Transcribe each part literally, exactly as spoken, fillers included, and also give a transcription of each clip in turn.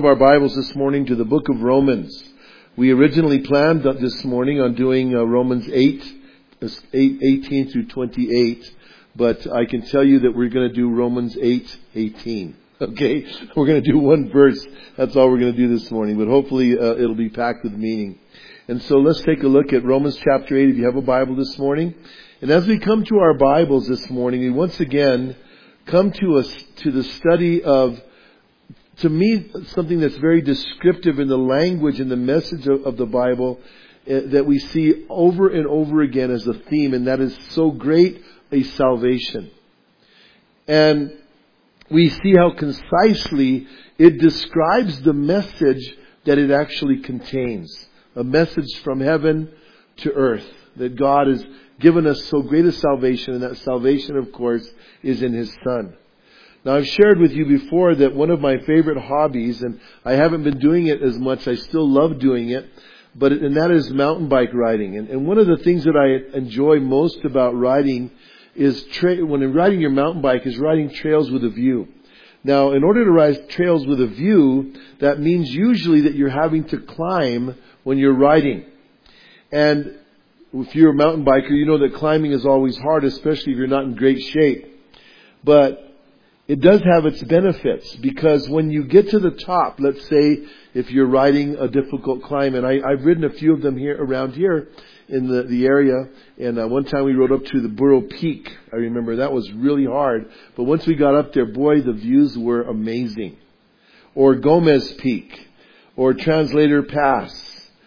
our Bibles this morning to the book of Romans. We originally planned this morning on doing uh, Romans eight, eighteen through twenty-eight, but I can tell you that we're going to do Romans eight, eighteen. Okay? We're going to do one verse. That's all we're going to do this morning, but hopefully uh, it'll be packed with meaning. And so let's take a look at Romans chapter eight if you have a Bible this morning. And as we come to our Bibles this morning, we once again come to us to the study of, to me, something that's very descriptive in the language and the message of, of the Bible uh, that we see over and over again as a theme, and that is so great a salvation. And we see how concisely it describes the message that it actually contains. A message from heaven to earth. That God has given us so great a salvation, and that salvation, of course, is in His Son. Now, I've shared with you before that one of my favorite hobbies, and I haven't been doing it as much, I still love doing it, but and that is mountain bike riding. And, and one of the things that I enjoy most about riding is, tra- when you're riding your mountain bike, is riding trails with a view. Now, in order to ride trails with a view, that means usually that you're having to climb when you're riding. And if you're a mountain biker, you know that climbing is always hard, especially if you're not in great shape. But it does have its benefits, because when you get to the top, let's say if you're riding a difficult climb, and I, I've ridden a few of them here around here in the, the area, and uh, one time we rode up to the Burro Peak. I remember that was really hard, but once we got up there, boy, the views were amazing. Or Gomez Peak, or Translator Pass.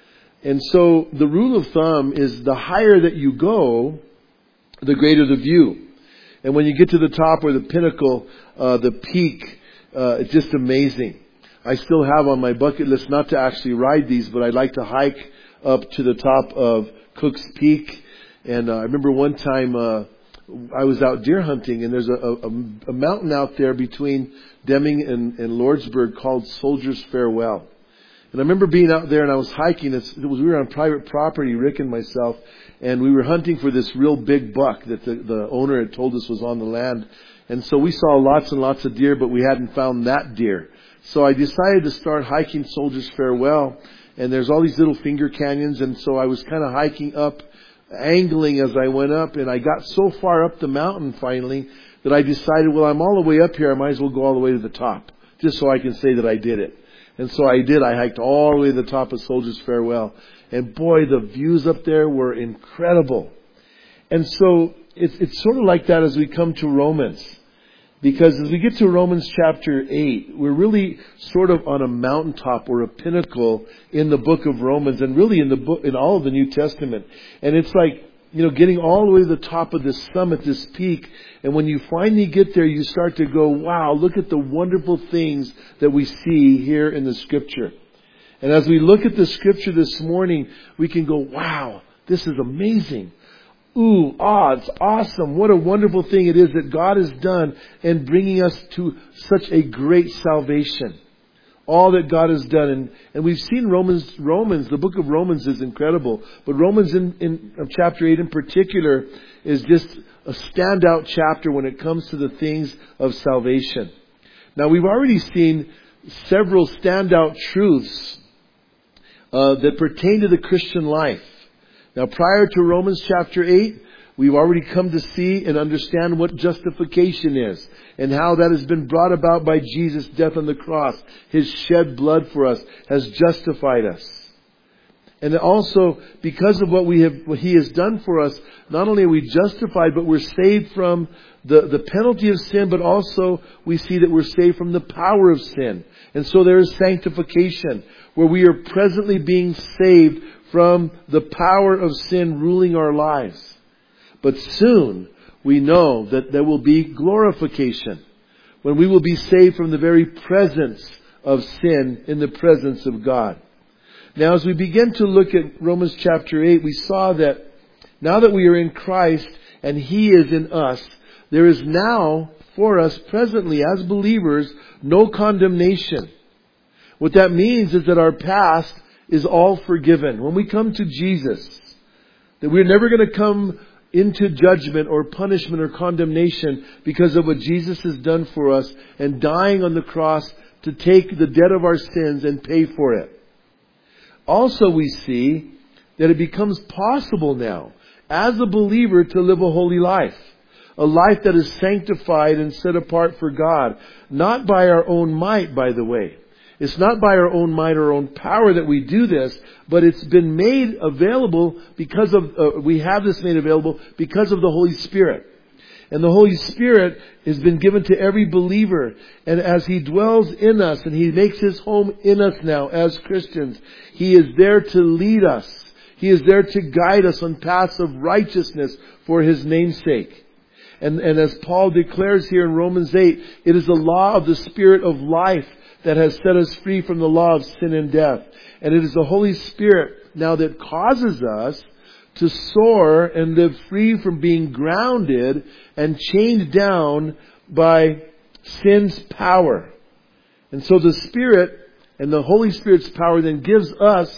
And so the rule of thumb is the higher that you go, the greater the view. And when you get to the top or the pinnacle, uh, the peak, uh, it's just amazing. I still have on my bucket list not to actually ride these, but I'd like to hike up to the top of Cook's Peak. And uh, I remember one time uh, I was out deer hunting, and there's a, a, a mountain out there between Deming and, and Lordsburg called Soldier's Farewell. And I remember being out there, and I was hiking. It was, we were on private property, Rick and myself, and we were hunting for this real big buck that the, the owner had told us was on the land. And so we saw lots and lots of deer, but we hadn't found that deer. So I decided to start hiking Soldier's Farewell. And there's all these little finger canyons, and so I was kind of hiking up, angling as I went up, and I got so far up the mountain finally that I decided, well, I'm all the way up here, I might as well go all the way to the top, just so I can say that I did it. And so I did. I hiked all the way to the top of Soldier's Farewell. And boy, the views up there were incredible. And so it's, it's sort of like that as we come to Romans. Because as we get to Romans chapter eight, we're really sort of on a mountaintop or a pinnacle in the book of Romans, and really in the book, in all of the New Testament. And it's like, you know, getting all the way to the top of this summit, this peak. And when you finally get there, you start to go, wow, look at the wonderful things that we see here in the Scripture. And as we look at the Scripture this morning, we can go, wow, this is amazing. Ooh, ah, it's awesome. What a wonderful thing it is that God has done in bringing us to such a great salvation. All that God has done. And, and we've seen Romans, Romans, the book of Romans is incredible. But Romans in, in chapter eight in particular is just a standout chapter when it comes to the things of salvation. Now, we've already seen several standout truths uh, that pertain to the Christian life. Now, prior to Romans chapter eight, we've already come to see and understand what justification is and how that has been brought about by Jesus' death on the cross. His shed blood for us has justified us. And also, because of what we have, what He has done for us, not only are we justified, but we're saved from the, the penalty of sin, but also we see that we're saved from the power of sin. And so there is sanctification, where we are presently being saved from the power of sin ruling our lives. But soon we know that there will be glorification, when we will be saved from the very presence of sin in the presence of God. Now, as we begin to look at Romans chapter eight, we saw that now that we are in Christ and He is in us, there is now for us presently as believers no condemnation. What that means is that our past is all forgiven. When we come to Jesus, that we're never going to come into judgment or punishment or condemnation because of what Jesus has done for us and dying on the cross to take the debt of our sins and pay for it. Also we see that it becomes possible now, as a believer, to live a holy life. A life that is sanctified and set apart for God. Not by our own might, by the way. It's not by our own might or our own power that we do this, but it's been made available because of, uh, we have this made available because of the Holy Spirit. And the Holy Spirit has been given to every believer. And as He dwells in us and He makes His home in us now as Christians, He is there to lead us. He is there to guide us on paths of righteousness for His name's sake. And, and as Paul declares here in Romans eight, it is the law of the Spirit of life that has set us free from the law of sin and death. And it is the Holy Spirit now that causes us to soar and live free from being grounded and chained down by sin's power. And so the Spirit and the Holy Spirit's power then gives us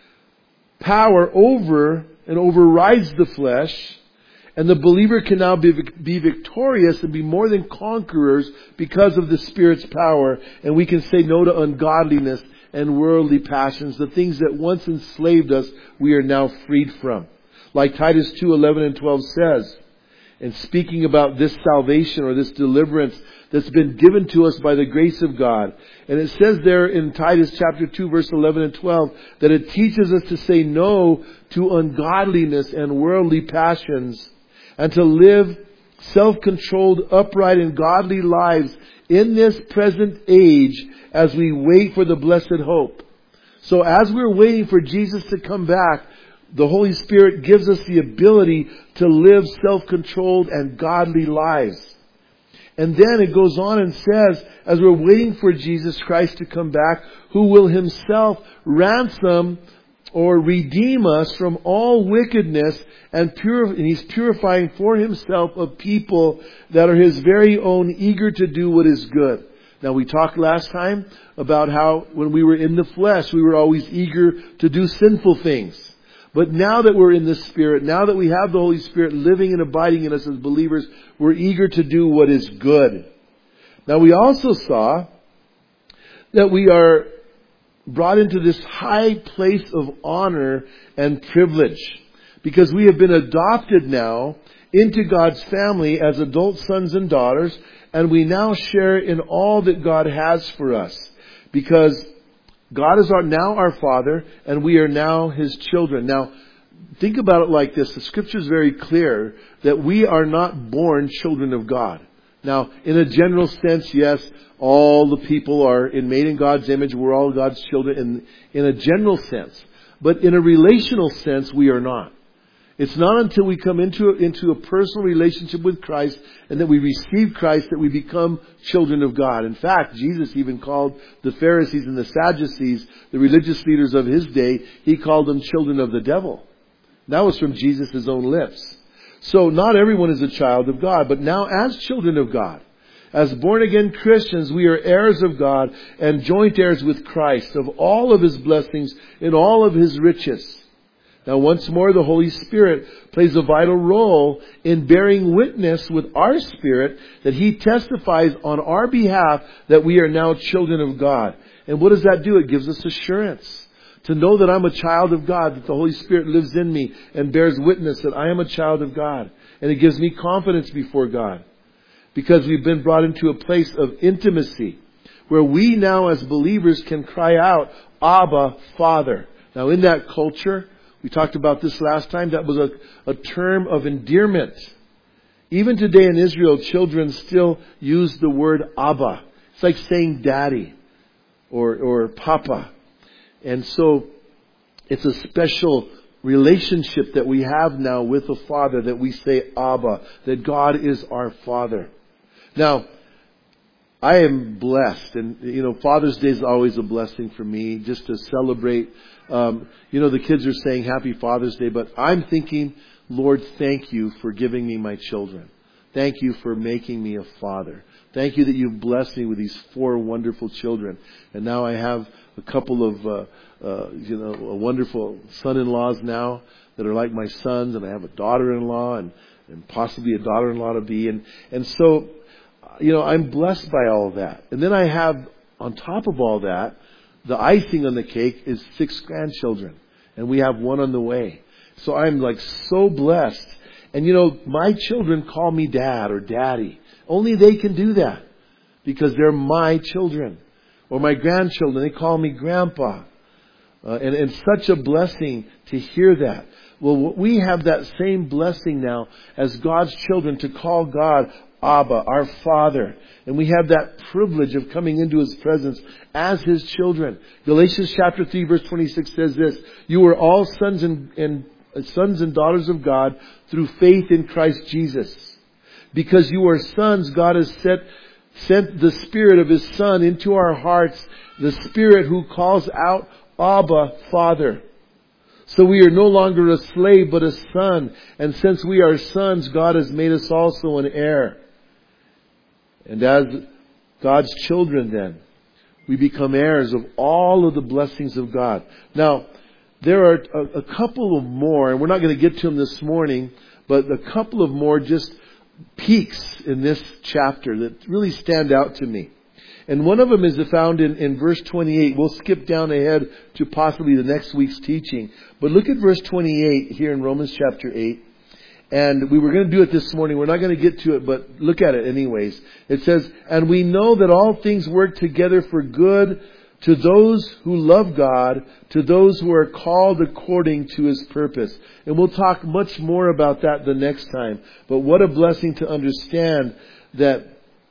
power over and overrides the flesh. And the believer can now be, be victorious and be more than conquerors because of the Spirit's power. And we can say no to ungodliness and worldly passions. The things that once enslaved us, we are now freed from. Like Titus two, eleven and twelve says, and speaking about this salvation or this deliverance that's been given to us by the grace of God. And it says there in Titus chapter two, verse eleven and twelve, that it teaches us to say no to ungodliness and worldly passions, and to live self-controlled, upright, and godly lives in this present age as we wait for the blessed hope. So as we're waiting for Jesus to come back, the Holy Spirit gives us the ability to live self-controlled and godly lives. And then it goes on and says, as we're waiting for Jesus Christ to come back, who will Himself ransom or redeem us from all wickedness, and, purif- and He's purifying for Himself a people that are His very own, eager to do what is good. Now we talked last time about how when we were in the flesh, we were always eager to do sinful things. But now that we're in the Spirit, now that we have the Holy Spirit living and abiding in us as believers, we're eager to do what is good. Now we also saw that we are brought into this high place of honor and privilege, because we have been adopted now into God's family as adult sons and daughters, and we now share in all that God has for us, because God is our, now our Father, and we are now His children. Now, think about it like this. The Scripture is very clear that we are not born children of God. Now, in a general sense, yes, all the people are in, made in God's image. We're all God's children in, in a general sense. But in a relational sense, we are not. It's not until we come into a, into a personal relationship with Christ and that we receive Christ that we become children of God. In fact, Jesus even called the Pharisees and the Sadducees, the religious leaders of His day, He called them children of the devil. That was from Jesus' own lips. So not everyone is a child of God, but now as children of God, as born-again Christians, we are heirs of God and joint heirs with Christ of all of His blessings and all of His riches. Now once more, the Holy Spirit plays a vital role in bearing witness with our spirit that He testifies on our behalf that we are now children of God. And what does that do? It gives us assurance. To know that I'm a child of God, that the Holy Spirit lives in me and bears witness that I am a child of God. And it gives me confidence before God. Because we've been brought into a place of intimacy where we now as believers can cry out, Abba, Father. Now in that culture, we talked about this last time, that was a, a term of endearment. Even today in Israel, children still use the word Abba. It's like saying daddy or, or papa. And so it's a special relationship that we have now with the Father, that we say Abba, that God is our Father. Now, I am blessed, and you know, Father's Day is always a blessing for me, just to celebrate. Um, you know, the kids are saying Happy Father's Day, but I'm thinking, Lord, thank you for giving me my children. Thank you for making me a father. Thank you that you've blessed me with these four wonderful children. And now I have a couple of, uh, uh, you know, wonderful son-in-laws now that are like my sons. And I have a daughter-in-law and, and possibly a daughter-in-law to be. And, and so, you know, I'm blessed by all of that. And then I have on top of all that, the icing on the cake is six grandchildren. And we have one on the way. So I'm like so blessed. And you know, my children call me dad or daddy. Only they can do that. Because they're my children. Or my grandchildren, they call me grandpa. Uh, and it's such a blessing to hear that. Well, we have that same blessing now as God's children to call God Abba, our Father. And we have that privilege of coming into His presence as His children. Galatians chapter three verse twenty-six says this, you are all sons and, and sons and daughters of God through faith in Christ Jesus. Because you are sons, God has set, sent the Spirit of His Son into our hearts, the Spirit who calls out, Abba, Father. So we are no longer a slave, but a son. And since we are sons, God has made us also an heir. And as God's children then, we become heirs of all of the blessings of God. Now, there are a, a couple of more, and we're not going to get to them this morning, but a couple of more just peaks in this chapter that really stand out to me. And one of them is found in, in verse twenty-eight. We'll skip down ahead to possibly the next week's teaching. But look at verse twenty-eight here in Romans chapter eight. And we were going to do it this morning. We're not going to get to it, but look at it anyways. It says, and we know that all things work together for good to those who love God, to those who are called according to His purpose. And we'll talk much more about that the next time. But what a blessing to understand that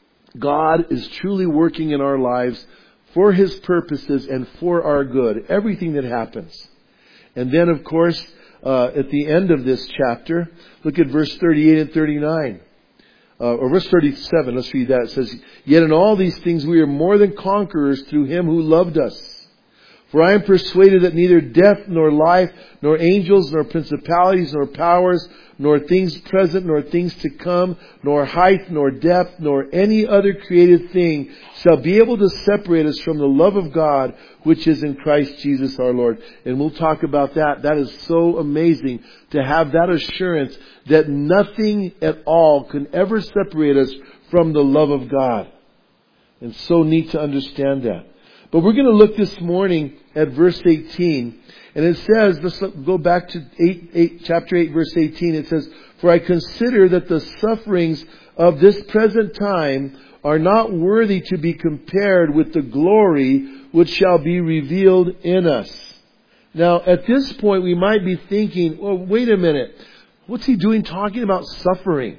God is truly working in our lives for His purposes and for our good. Everything that happens. And then, of course, uh, at the end of this chapter, look at verse thirty-eight and thirty-nine. Uh, or verse thirty-seven, let's read that. It says, yet in all these things we are more than conquerors through Him who loved us. For I am persuaded that neither death, nor life, nor angels, nor principalities, nor powers, nor things present, nor things to come, nor height, nor depth, nor any other created thing shall be able to separate us from the love of God, which is in Christ Jesus our Lord. And we'll talk about that. That is so amazing to have that assurance that nothing at all can ever separate us from the love of God. And so neat to understand that. But we're going to look this morning at verse eighteen. And it says, let's go back to eight, eight, chapter eight, verse eighteen. It says, for I consider that the sufferings of this present time are not worthy to be compared with the glory which shall be revealed in us. Now, at this point, we might be thinking, well, wait a minute. What's he doing talking about suffering?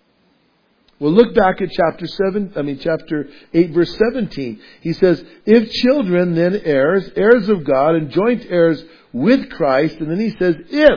Well, look back at chapter seven, I mean, chapter eight, verse seventeen. He says, if children, then heirs, heirs of God, and joint heirs with Christ. And then he says, if,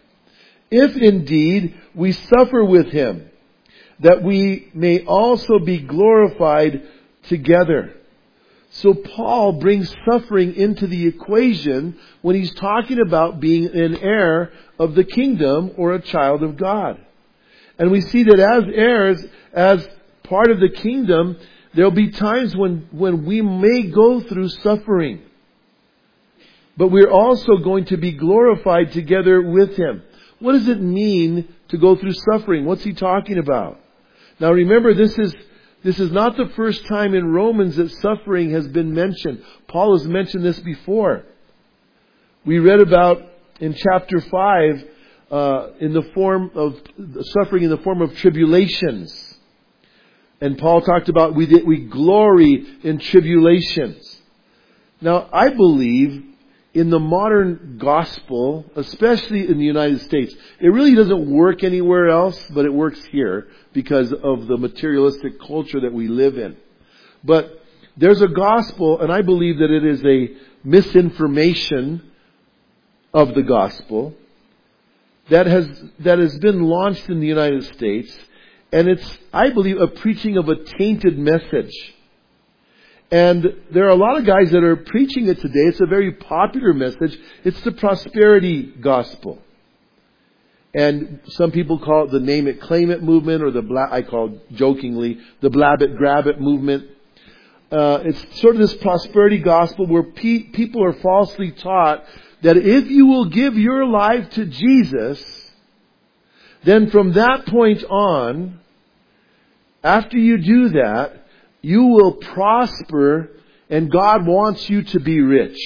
if indeed we suffer with Him, that we may also be glorified together. So Paul brings suffering into the equation when he's talking about being an heir of the kingdom or a child of God. And we see that as heirs, as part of the kingdom, there'll be times when, when we may go through suffering. But we're also going to be glorified together with Him. What does it mean to go through suffering? What's he talking about? Now remember, this is this is not the first time in Romans that suffering has been mentioned. Paul has mentioned this before. We read about in chapter five, uh, in the form of suffering in the form of tribulations. And Paul talked about we we glory in tribulations. Now, I believe in the modern gospel, especially in the United States, it really doesn't work anywhere else, but it works here because of the materialistic culture that we live in. But there's a gospel, and I believe that it is a misinformation of the gospel that has that has been launched in the United States. And it's, I believe, a preaching of a tainted message. And there are a lot of guys that are preaching it today. It's a very popular message. It's the prosperity gospel. And some people call it the name it, claim it movement, or the, bla- I call jokingly, the blab it, grab it movement. Uh, it's sort of this prosperity gospel where pe- people are falsely taught that if you will give your life to Jesus, then from that point on, after you do that, you will prosper And God wants you to be rich.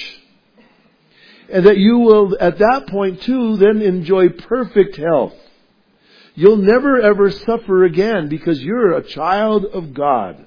And that you will, at that point too, then enjoy perfect health. You'll never ever suffer again because you're a child of God.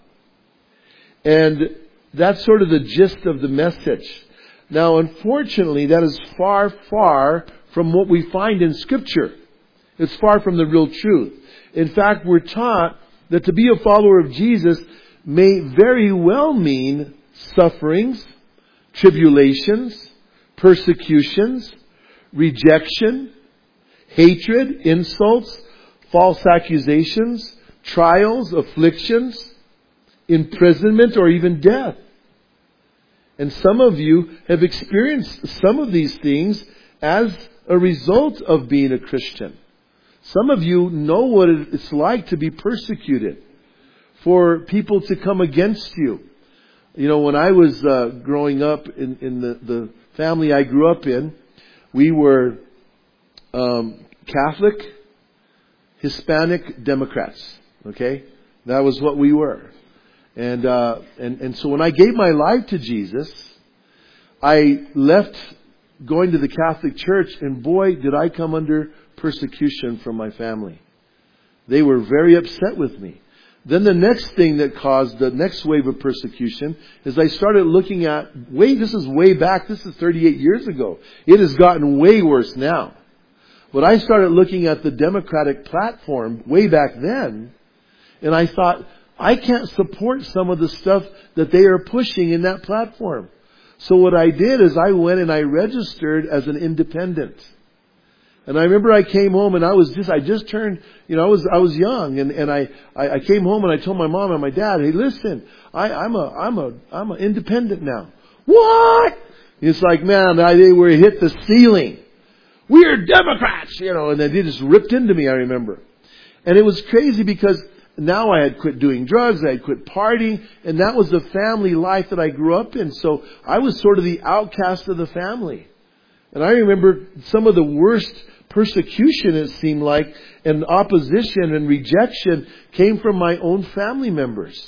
And that's sort of the gist of the message. Now, unfortunately, that is far, far from what we find in Scripture. It's far from the real truth. In fact, we're taught that to be a follower of Jesus may very well mean sufferings, tribulations, persecutions, rejection, hatred, insults, false accusations, trials, afflictions, imprisonment, or even death. And some of you have experienced some of these things as a result of being a Christian. Some of you know what it's like to be persecuted, for people to come against you. You know, when I was uh, growing up in, in the, the family I grew up in, we were um, Catholic, Hispanic, Democrats. Okay? That was what we were. And, uh, and, and so when I gave my life to Jesus, I left going to the Catholic Church, and boy, did I come under persecution from my family. They were very upset with me. Then the next thing that caused the next wave of persecution is I started looking at, way, this is way back, this is thirty-eight years ago. It has gotten way worse now. But I started looking at the Democratic platform way back then, and I thought, I can't support some of the stuff that they are pushing in that platform. So what I did is I went and I registered as an independent. And I remember I came home and I was just, I just turned, you know, I was, I was young and, and I, I, I came home and I told my mom and my dad, hey, listen, I, I'm a, I'm a, I'm an independent now. What? It's like, man, I, they were hit the ceiling. We're Democrats, you know, and they just ripped into me, I remember. And it was crazy because now I had quit doing drugs, I had quit partying, and that was the family life that I grew up in. So I was sort of the outcast of the family. And I remember some of the worst persecution, it seemed like, and opposition and rejection came from my own family members.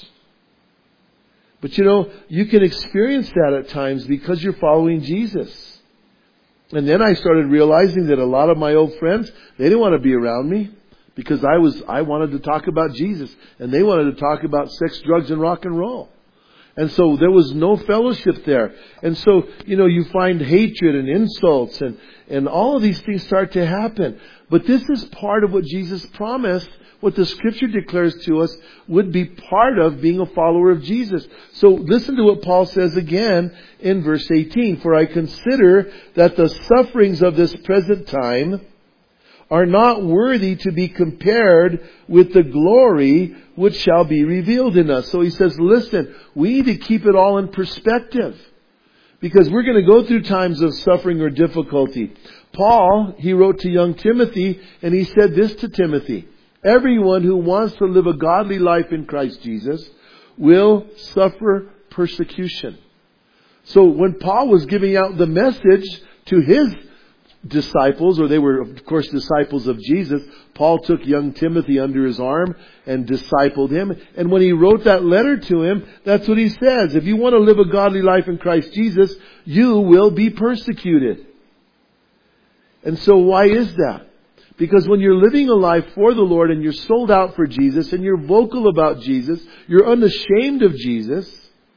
But you know, you can experience that at times because you're following Jesus. And then I started realizing that a lot of my old friends, they didn't want to be around me because I was, I wanted to talk about Jesus and they wanted to talk about sex, drugs, and rock and roll. And so there was no fellowship there. And so, you know, you find hatred and insults and, and all of these things start to happen. But this is part of what Jesus promised, what the Scripture declares to us would be part of being a follower of Jesus. So listen to what Paul says again in verse eighteen. For I consider that the sufferings of this present time are not worthy to be compared with the glory which shall be revealed in us. So he says, listen, we need to keep it all in perspective. Because we're going to go through times of suffering or difficulty. Paul, he wrote to young Timothy, and he said this to Timothy. Everyone who wants to live a godly life in Christ Jesus will suffer persecution. So when Paul was giving out the message to his disciples, or they were of course disciples of Jesus, Paul took young Timothy under his arm and discipled him. And when he wrote that letter to him, that's what he says. If you want to live a godly life in Christ Jesus, you will be persecuted. And so why is that? Because when you're living a life for the Lord and you're sold out for Jesus and you're vocal about Jesus, you're unashamed of Jesus,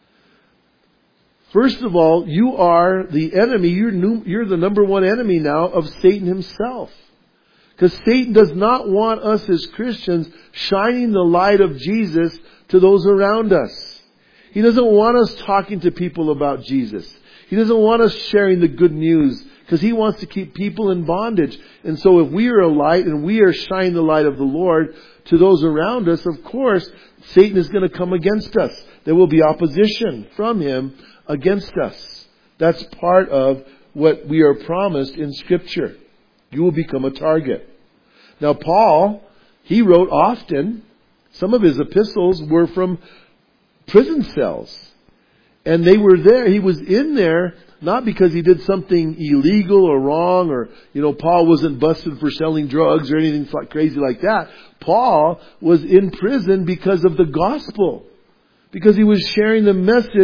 first of all, you are the enemy. You're, new, you're the number one enemy now of Satan himself. Because Satan does not want us as Christians shining the light of Jesus to those around us. He doesn't want us talking to people about Jesus. He doesn't want us sharing the good news because he wants to keep people in bondage. And so if we are a light and we are shining the light of the Lord to those around us, of course, Satan is going to come against us. There will be opposition from him against us. That's part of what we are promised in Scripture. You will become a target. Now Paul, he wrote often. Some of his epistles were from prison cells. And they were there. He was in there not because he did something illegal or wrong, or, you know, Paul wasn't busted for selling drugs or anything crazy like that. Paul was in prison because of the gospel. Because he was sharing the message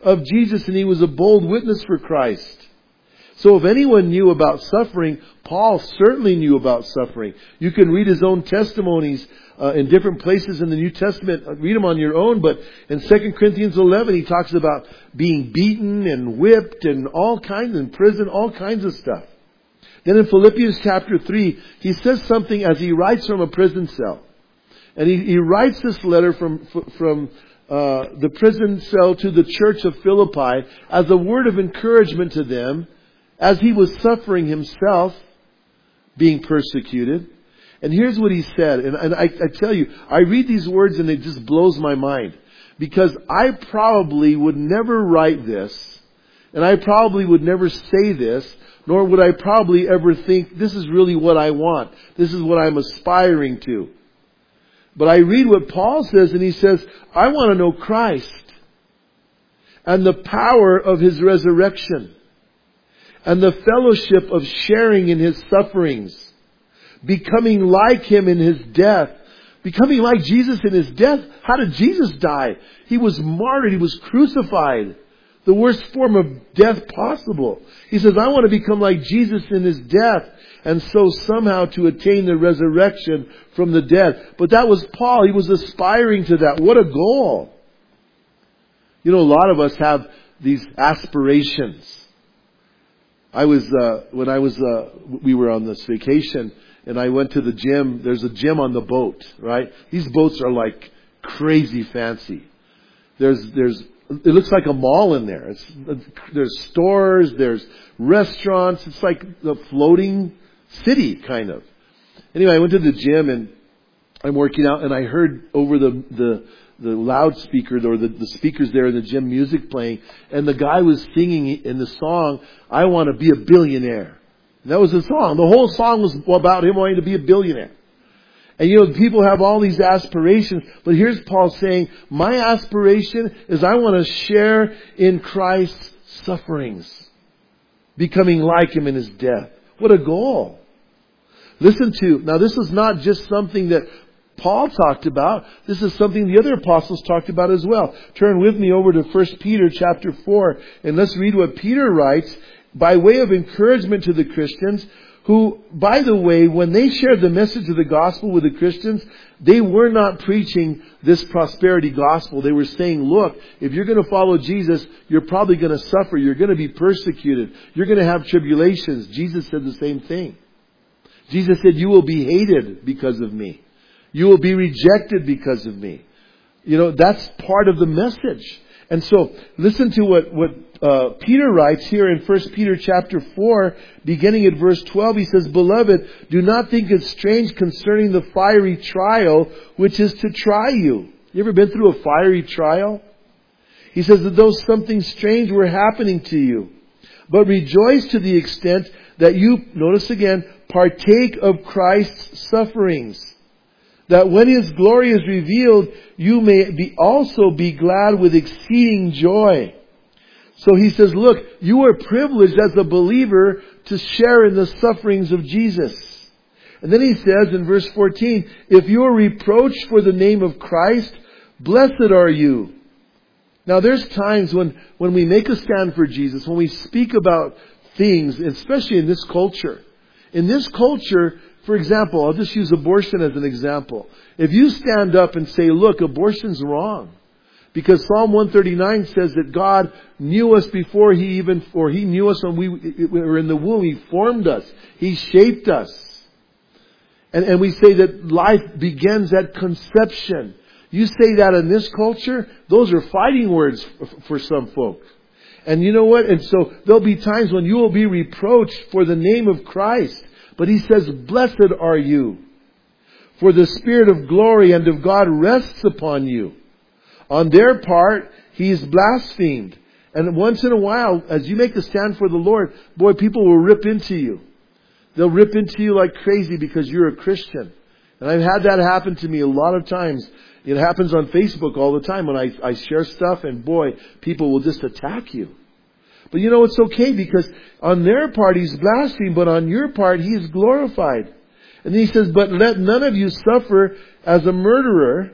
of Jesus, and he was a bold witness for Christ. So if anyone knew about suffering, Paul certainly knew about suffering. You can read his own testimonies uh, in different places in the New Testament. Read them on your own. But in Second Corinthians eleven, he talks about being beaten and whipped and all kinds, in prison, all kinds of stuff. Then in Philippians chapter three, he says something as he writes from a prison cell. And he, he writes this letter from, from uh, the prison cell to the church of Philippi as a word of encouragement to them as he was suffering himself, being persecuted. And here's what he said. And, and I, I tell you, I read these words and it just blows my mind. Because I probably would never write this. And I probably would never say this. Nor would I probably ever think, this is really what I want. This is what I'm aspiring to. But I read what Paul says, and he says, I want to know Christ and the power of His resurrection and the fellowship of sharing in His sufferings, becoming like Him in His death. Becoming like Jesus in His death. How did Jesus die? He was martyred. He was crucified. The worst form of death possible. He says, I want to become like Jesus in His death, and so somehow to attain the resurrection from the dead. But that was Paul. He was aspiring to that. What a goal. You know, a lot of us have these aspirations. I was, uh, when I was, uh, we were on this vacation, and I went to the gym. There's a gym on the boat, right? These boats are like crazy fancy. There's, there's, it looks like a mall in there. It's, there's stores, there's restaurants. It's like a floating city, kind of. Anyway, I went to the gym and I'm working out, and I heard over the the, the loudspeaker or the, the speakers there in the gym music playing, and the guy was singing in the song, I want to be a billionaire. And that was the song. The whole song was about him wanting to be a billionaire. And you know, people have all these aspirations, but here's Paul saying, my aspiration is I want to share in Christ's sufferings, becoming like Him in His death. What a goal. Listen to, now this is not just something that Paul talked about, this is something the other apostles talked about as well. Turn with me over to First Peter chapter four, and let's read what Peter writes by way of encouragement to the Christians, who, by the way, when they shared the message of the gospel with the Christians, they were not preaching this prosperity gospel. They were saying, look, if you're going to follow Jesus, you're probably going to suffer. You're going to be persecuted. You're going to have tribulations. Jesus said the same thing. Jesus said, you will be hated because of me. You will be rejected because of me. You know, that's part of the message. And so, listen to what, what uh, Peter writes here in First Peter chapter four, beginning at verse twelve. He says, Beloved, do not think it strange concerning the fiery trial which is to try you. You ever been through a fiery trial? He says that though something strange were happening to you, but rejoice to the extent that you, notice again, partake of Christ's sufferings, that when His glory is revealed, you may be also be glad with exceeding joy. So he says, look, you are privileged as a believer to share in the sufferings of Jesus. And then he says in verse fourteen, if you are reproached for the name of Christ, blessed are you. Now there's times when, when we make a stand for Jesus, when we speak about things, especially in this culture. In this culture, for example, I'll just use abortion as an example. If you stand up and say, look, abortion's wrong. Because Psalm one thirty-nine says that God knew us before He even, or He knew us when we were in the womb. He formed us. He shaped us. And, and we say that life begins at conception. You say that in this culture, those are fighting words for some folks. And you know what? And so there'll be times when you will be reproached for the name of Christ. But he says, blessed are you, for the Spirit of glory and of God rests upon you. On their part, He is blasphemed. And once in a while, as you make a stand for the Lord, boy, people will rip into you. They'll rip into you like crazy because you're a Christian. And I've had that happen to me a lot of times. It happens on Facebook all the time when I, I share stuff, and boy, people will just attack you. But you know, it's okay, because on their part He's blasphemed, but on your part He is glorified. And then he says, but let none of you suffer as a murderer,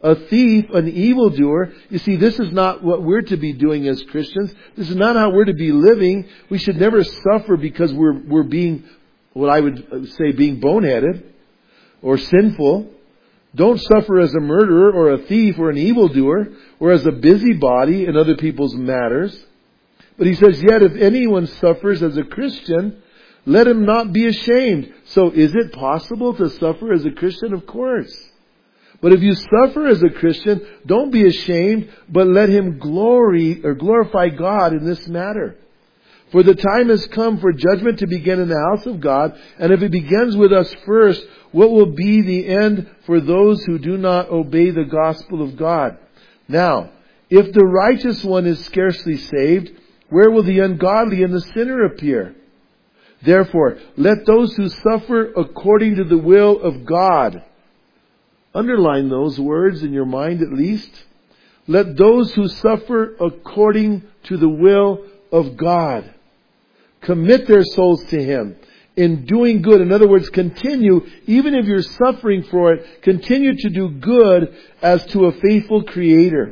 a thief, an evildoer. You see, this is not what we're to be doing as Christians. This is not how we're to be living. We should never suffer because we're, we're being, what I would say, being boneheaded or sinful. Don't suffer as a murderer or a thief or an evildoer or as a busybody in other people's matters. But he says, yet if anyone suffers as a Christian, let him not be ashamed. So is it possible to suffer as a Christian? Of course. But if you suffer as a Christian, don't be ashamed, but let him glory or glorify God in this matter. For the time has come for judgment to begin in the house of God, and if it begins with us first, what will be the end for those who do not obey the gospel of God? Now, if the righteous one is scarcely saved, where will the ungodly and the sinner appear? Therefore, let those who suffer according to the will of God. Underline those words in your mind at least. Let those who suffer according to the will of God commit their souls to Him in doing good. In other words, continue, even if you're suffering for it, continue to do good as to a faithful Creator.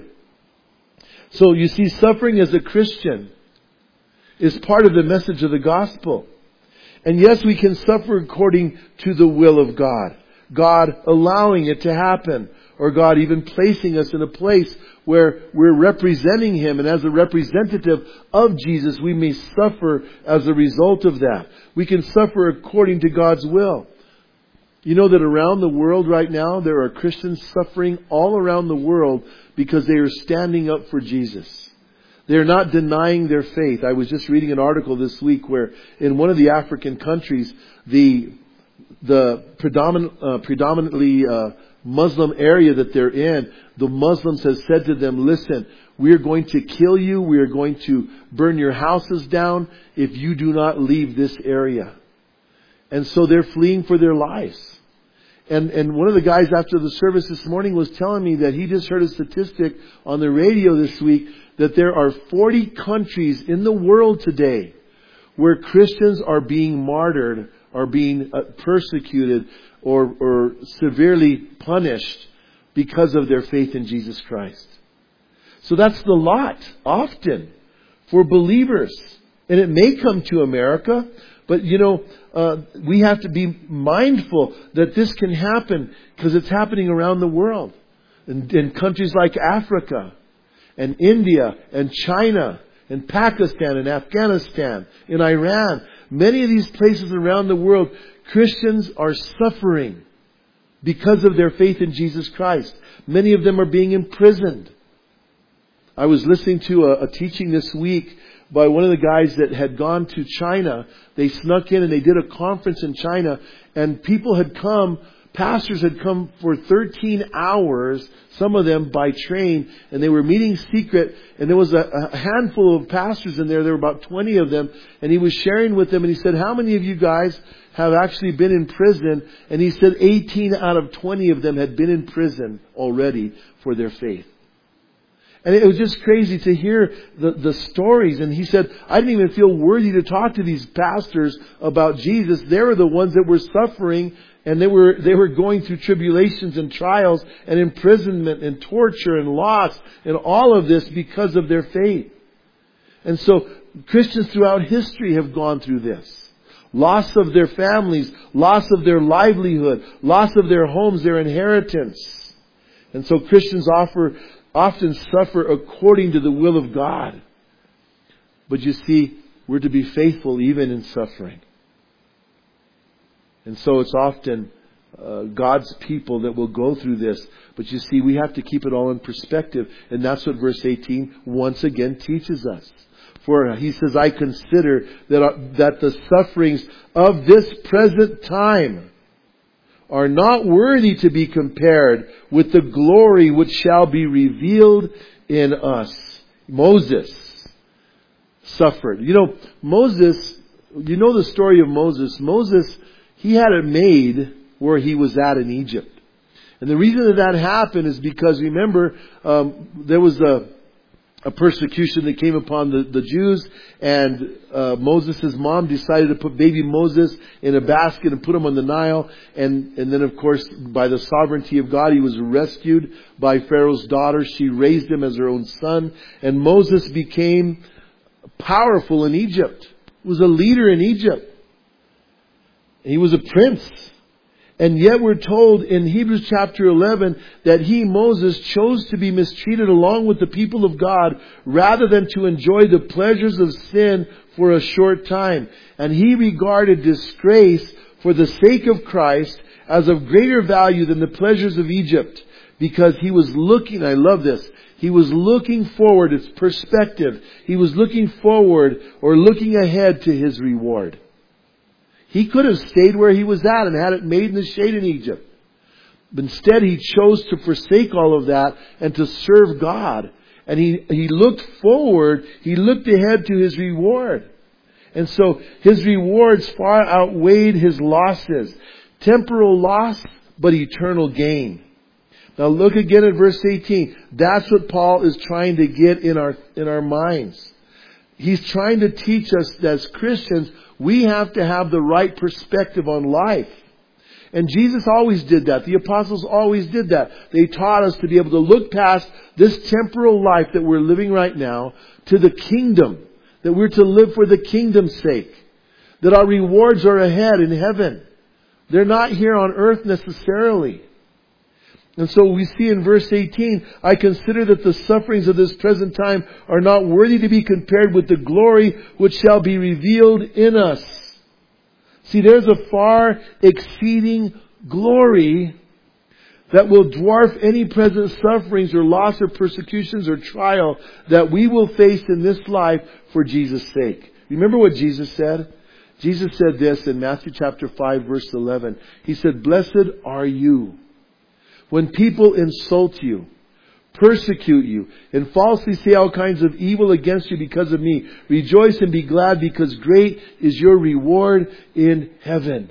So you see, suffering as a Christian is part of the message of the gospel. And yes, we can suffer according to the will of God. God allowing it to happen. Or God even placing us in a place where we're representing Him. And as a representative of Jesus, we may suffer as a result of that. We can suffer according to God's will. You know that around the world right now, there are Christians suffering all around the world because they are standing up for Jesus. They're not denying their faith. I was just reading an article this week where in one of the African countries, the the predominant, uh, predominantly uh, Muslim area that they're in, the Muslims have said to them, listen, we are going to kill you. We are going to burn your houses down if you do not leave this area. And so they're fleeing for their lives. And and one of the guys after the service this morning was telling me that he just heard a statistic on the radio this week that there are forty countries in the world today where Christians are being martyred, are being persecuted, or, or severely punished because of their faith in Jesus Christ. So that's the lot, often, for believers. And it may come to America, but you know, uh, we have to be mindful that this can happen because it's happening around the world. In, in countries like Africa, and India, and China, and Pakistan, and Afghanistan, in Iran. Many of these places around the world, Christians are suffering because of their faith in Jesus Christ. Many of them are being imprisoned. I was listening to a, a teaching this week by one of the guys that had gone to China. They snuck in and they did a conference in China, and people had come, pastors had come for thirteen hours, some of them by train, and they were meeting secret, and there was a, a handful of pastors in there. There were about twenty of them, and he was sharing with them, and he said, how many of you guys have actually been in prison? And he said eighteen out of twenty of them had been in prison already for their faith. And it was just crazy to hear the, the stories. And he said, I didn't even feel worthy to talk to these pastors about Jesus. They were the ones that were suffering, and they were they were going through tribulations and trials and imprisonment and torture and loss and all of this because of their faith. And so Christians throughout history have gone through this. Loss of their families, loss of their livelihood, loss of their homes, their inheritance. And so Christians offer often suffer according to the will of God. But you see, we're to be faithful even in suffering. And so it's often uh, God's people that will go through this. But you see, we have to keep it all in perspective. And that's what verse eighteen once again teaches us. For he says, I consider that, uh, that the sufferings of this present time are not worthy to be compared with the glory which shall be revealed in us. Moses suffered. You know, Moses, you know the story of Moses. Moses, he had it made where he was at in Egypt. And the reason that that happened is because, remember, um, there was a, a persecution that came upon the, the Jews, and uh, Moses' mom decided to put baby Moses in a basket and put him on the Nile. And, and then, of course, by the sovereignty of God, he was rescued by Pharaoh's daughter. She raised him as her own son. And Moses became powerful in Egypt. He was a leader in Egypt. He was a prince. And yet we're told in Hebrews chapter eleven that he, Moses, chose to be mistreated along with the people of God rather than to enjoy the pleasures of sin for a short time. And he regarded disgrace for the sake of Christ as of greater value than the pleasures of Egypt, because he was looking, I love this, he was looking forward, it's perspective. He was looking forward or looking ahead to his reward. He could have stayed where he was at and had it made in the shade in Egypt. But instead he chose to forsake all of that and to serve God. And he, he looked forward, he looked ahead to his reward. And so his rewards far outweighed his losses. Temporal loss, but eternal gain. Now look again at verse eighteen. That's what Paul is trying to get in our, in our minds. He's trying to teach us that as Christians, we have to have the right perspective on life. And Jesus always did that. The apostles always did that. They taught us to be able to look past this temporal life that we're living right now to the kingdom. That we're to live for the kingdom's sake. That our rewards are ahead in heaven. They're not here on earth necessarily. And so we see in verse eighteen, I consider that the sufferings of this present time are not worthy to be compared with the glory which shall be revealed in us. See, there's a far exceeding glory that will dwarf any present sufferings or loss or persecutions or trial that we will face in this life for Jesus' sake. Remember what Jesus said? Jesus said this in Matthew chapter five verse eleven. He said, "Blessed are you when people insult you, persecute you, and falsely say all kinds of evil against you because of me. Rejoice and be glad, because great is your reward in heaven."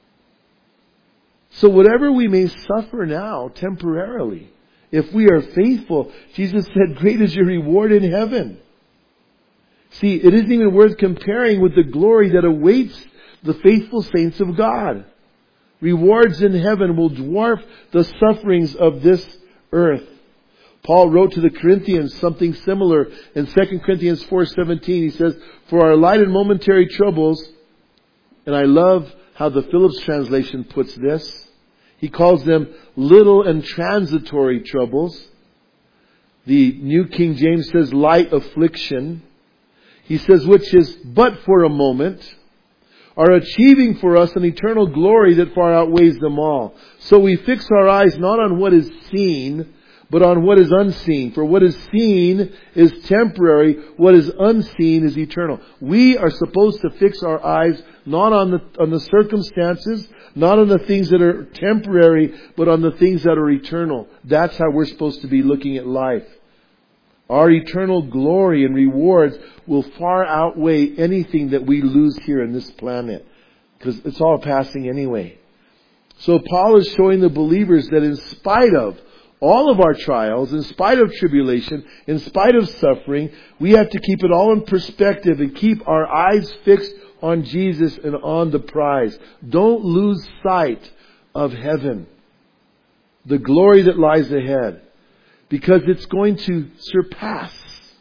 So whatever we may suffer now, temporarily, if we are faithful, Jesus said, great is your reward in heaven. See, it isn't even worth comparing with the glory that awaits the faithful saints of God. Rewards in heaven will dwarf the sufferings of this earth. Paul wrote to the Corinthians something similar in Second Corinthians four seventeen. He says, "For our light and momentary troubles," and I love how the Phillips translation puts this. He calls them little and transitory troubles. The New King James says light affliction. He says, which is but for a moment, are achieving for us an eternal glory that far outweighs them all. So we fix our eyes not on what is seen, but on what is unseen. For what is seen is temporary, what is unseen is eternal. We are supposed to fix our eyes not on the, on the circumstances, not on the things that are temporary, but on the things that are eternal. That's how we're supposed to be looking at life. Our eternal glory and rewards will far outweigh anything that we lose here in this planet. Because it's all passing anyway. So Paul is showing the believers that in spite of all of our trials, in spite of tribulation, in spite of suffering, we have to keep it all in perspective and keep our eyes fixed on Jesus and on the prize. Don't lose sight of heaven. The glory that lies ahead. Because it's going to surpass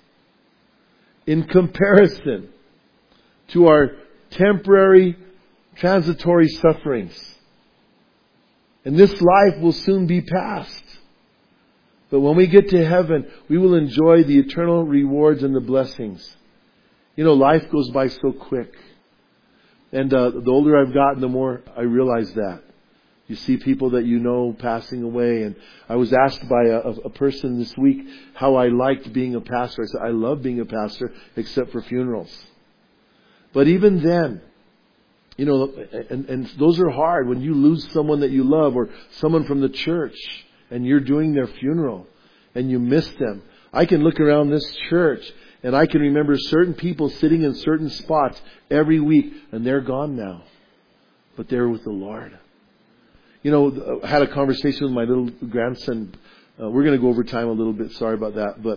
in comparison to our temporary, transitory sufferings. And this life will soon be past. But when we get to heaven, we will enjoy the eternal rewards and the blessings. You know, life goes by so quick. And uh, the older I've gotten, the more I realize that. You see people that you know passing away. And I was asked by a, a person this week how I liked being a pastor. I said, I love being a pastor except for funerals. But even then, you know, and, and those are hard when you lose someone that you love or someone from the church and you're doing their funeral and you miss them. I can look around this church and I can remember certain people sitting in certain spots every week and they're gone now. But they're with the Lord. You know, I had a conversation with my little grandson. Uh, we're going to go over time a little bit. Sorry about that. But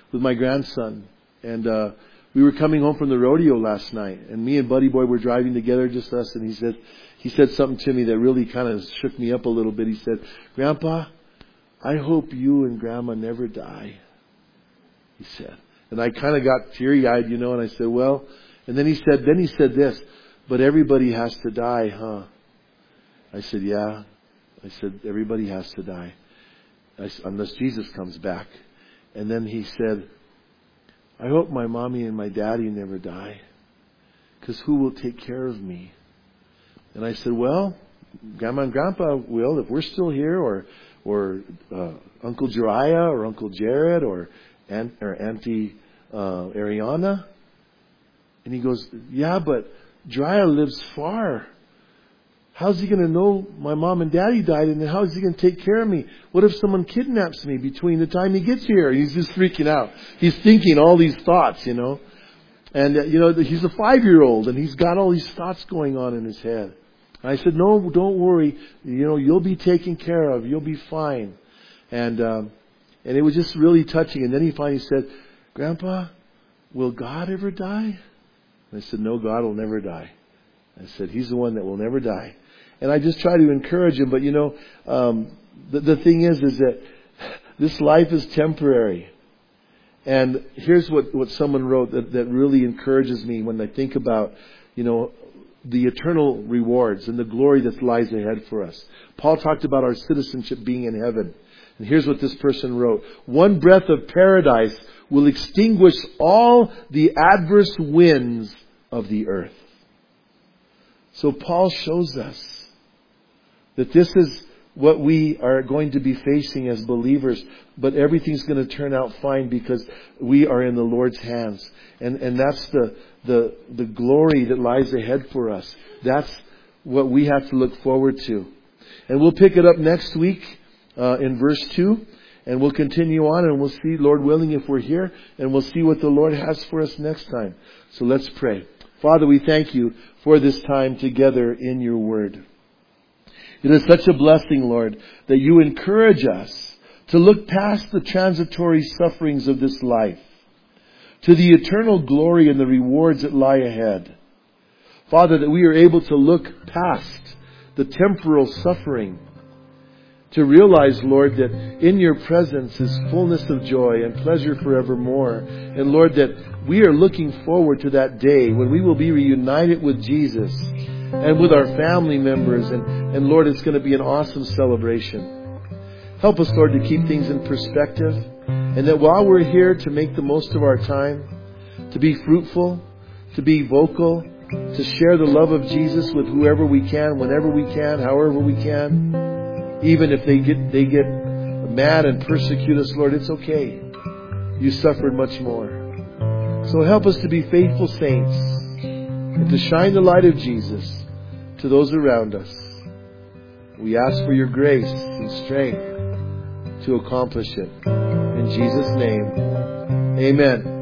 with my grandson. And uh, we were coming home from the rodeo last night. And me and Buddy Boy were driving together, just us. And he said, he said something to me that really kind of shook me up a little bit. He said, Grandpa, I hope you and Grandma never die. He said. And I kind of got teary-eyed, you know, and I said, well, and then he said, then he said this, but everybody has to die, huh? I said, yeah. I said, everybody has to die. I said, unless Jesus comes back. And then he said, I hope my mommy and my daddy never die. Because who will take care of me? And I said, well, Grandma and Grandpa will, if we're still here, or or uh, Uncle Jeriah, or Uncle Jared, or, Aunt, or Auntie uh, Ariana. And he goes, yeah, but Jeriah lives far. How's he going to know my mom and daddy died, and then how is he going to take care of me? What if someone kidnaps me between the time he gets here? He's just freaking out. He's thinking all these thoughts, you know. And, uh, you know, he's a five-year-old, and he's got all these thoughts going on in his head. And I said, no, don't worry. You know, you'll be taken care of. You'll be fine. And um, and it was just really touching. And then he finally said, Grandpa, will God ever die? And I said, no, God will never die. I said, He's the one that will never die. And I just try to encourage him. But, you know, um, the, the thing is, is that this life is temporary. And here's what, what someone wrote that, that really encourages me when I think about, you know, the eternal rewards and the glory that lies ahead for us. Paul talked about our citizenship being in heaven. And here's what this person wrote. One breath of paradise will extinguish all the adverse winds of the earth. So Paul shows us that this is what we are going to be facing as believers, but everything's going to turn out fine because we are in the Lord's hands. And and that's the the the glory that lies ahead for us. That's what we have to look forward to. And we'll pick it up next week uh, in verse two, and we'll continue on, and we'll see, Lord willing, if we're here, and we'll see what the Lord has for us next time. So let's pray. Father, we thank you for this time together in your word. It is such a blessing, Lord, that you encourage us to look past the transitory sufferings of this life to the eternal glory and the rewards that lie ahead. Father, that we are able to look past the temporal suffering to realize, Lord, that in your presence is fullness of joy and pleasure forevermore. And Lord, that we are looking forward to that day when we will be reunited with Jesus and with our family members. And, and Lord, it's going to be an awesome celebration. Help us, Lord, to keep things in perspective. And that while we're here, to make the most of our time, to be fruitful, to be vocal, to share the love of Jesus with whoever we can, whenever we can, however we can. Even if they get they get mad and persecute us, Lord, it's okay. You suffered much more. So help us to be faithful saints and to shine the light of Jesus to those around us. We ask for your grace and strength to accomplish it. In Jesus' name, amen.